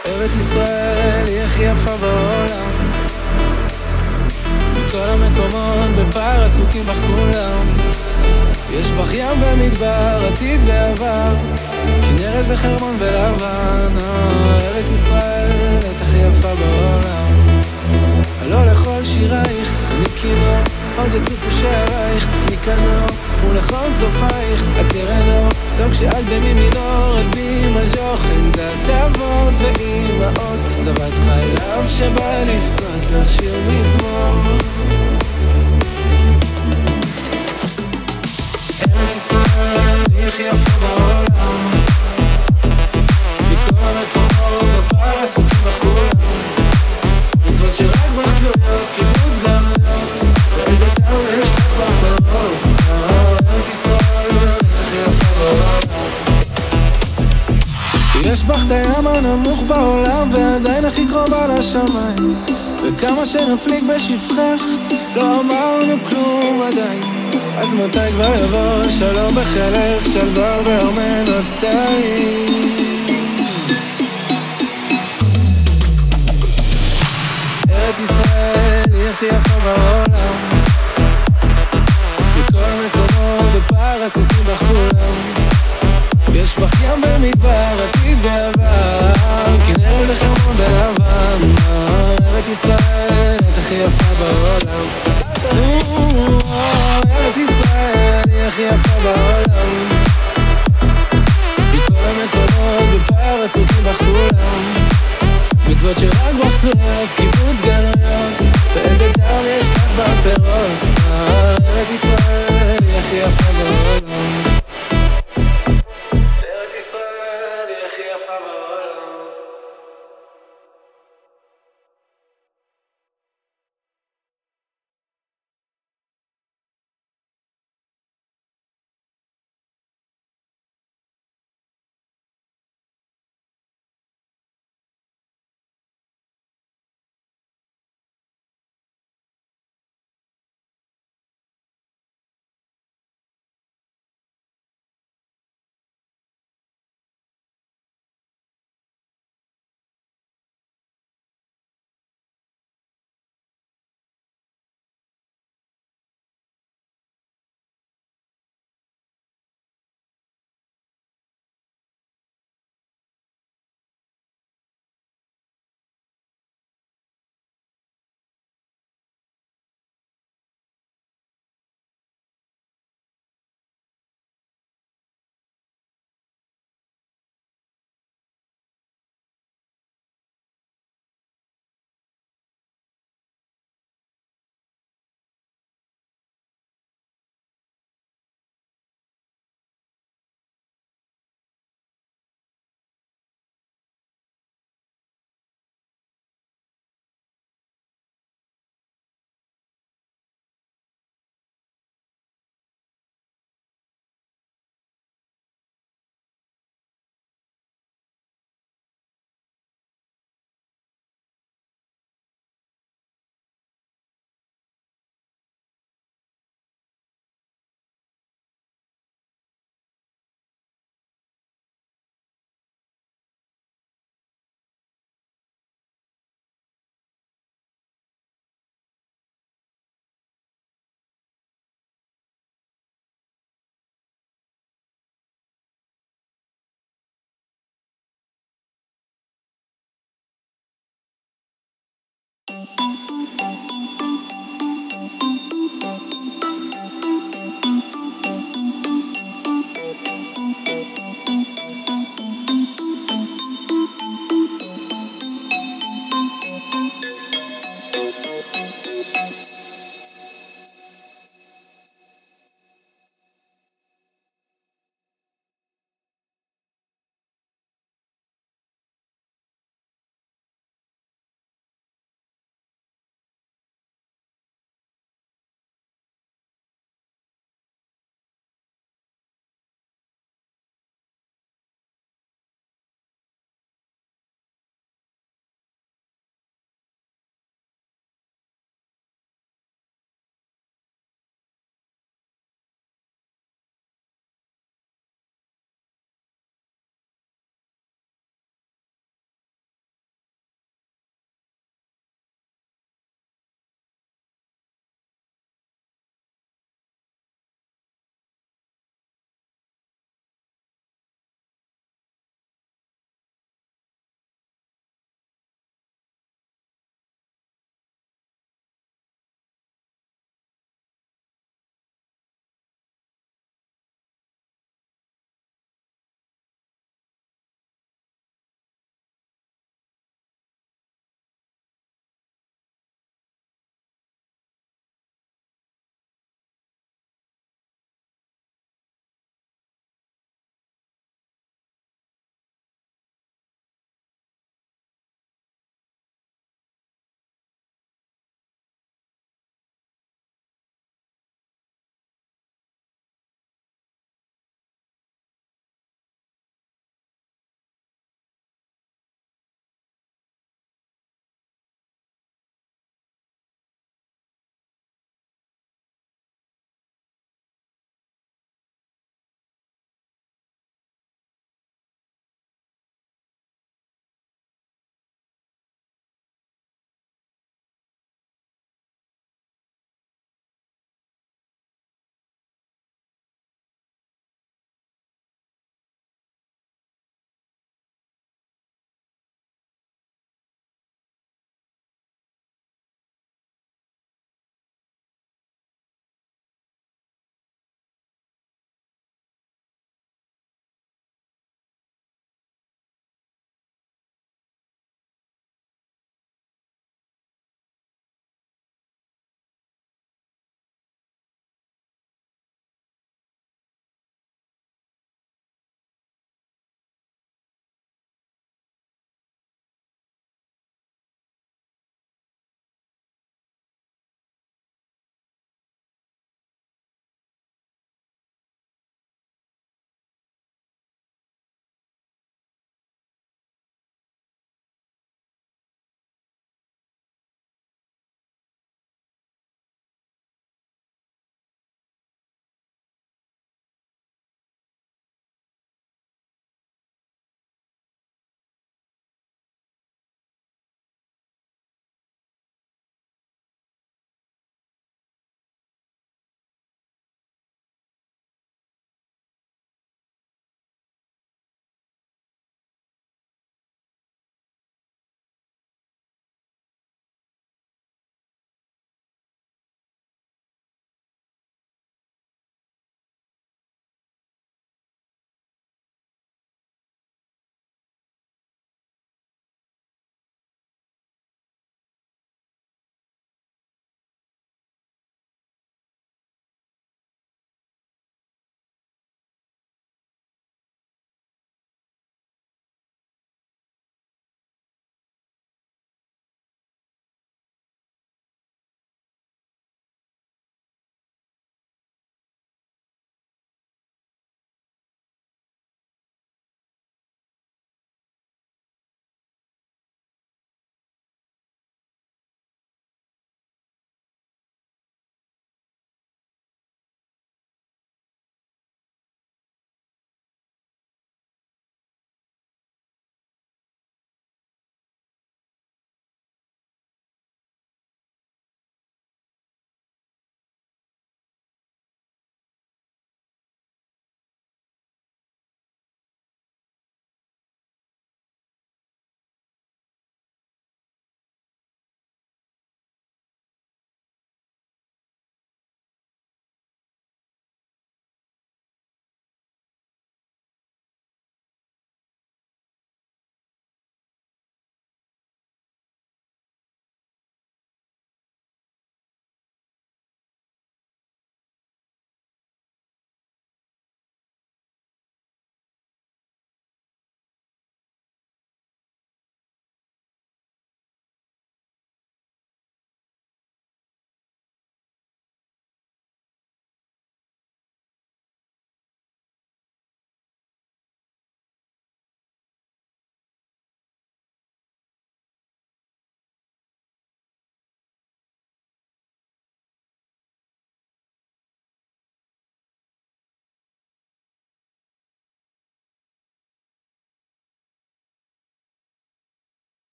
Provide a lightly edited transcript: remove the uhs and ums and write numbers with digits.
ארץ ישראל היא הכי יפה בעולם, מכל המקומות בפער עסוקים בך כולם. יש בך ים ומדבר, עתיד ועבר, כנרת וחרמון ולבן. ארץ ישראל את הכי יפה בעולם. הלא לכל שירייך אני כינור, עוד יצופו שערייך אני כנור, ולכל צופייך את קרנור. גם כשאת במימינור את בי מז'וך, עמדת אבות ואימהות, צוות חלב שבא לבכות לך שיר מזמור. ארץ ישראל היא הכי יפה בעולם, מכל המקומות בפער עסוקים בך כולם. מצוות שרק בך תלויות, קיבוץ גלויות, ואיזה טעם יש לך בפירות. ארץ ישראל את הכי יפה בעולם. יש בך את הים הנמוך בעולם ועדיין הכי קרובה לשמיים, וכמה שנפליג בשפחך לא אמרנו כלום עדיין. אז מתי כבר יבוא שלום בחלך, שלווה בארמנותיים? ארץ ישראל היא הכי יפה בעולם, מכל מקומות בפער עסוקים בך כולם. יש בך ים במדבר, עתיד ועבר, כנרת וחרמון ולבן. ארץ ישראל את הכי יפה בעולם. ארץ ישראל היא הכי יפה בעולם, מכל המקומות בפער עסוקים בך כולם. מצוות שרק בך תלויות, קיבוץ גלויות, ואיזה טעם יש לך בפירות. ארץ ישראל היא הכי יפה בעולם. ארץ ישראל היא הכי יפה בעולם.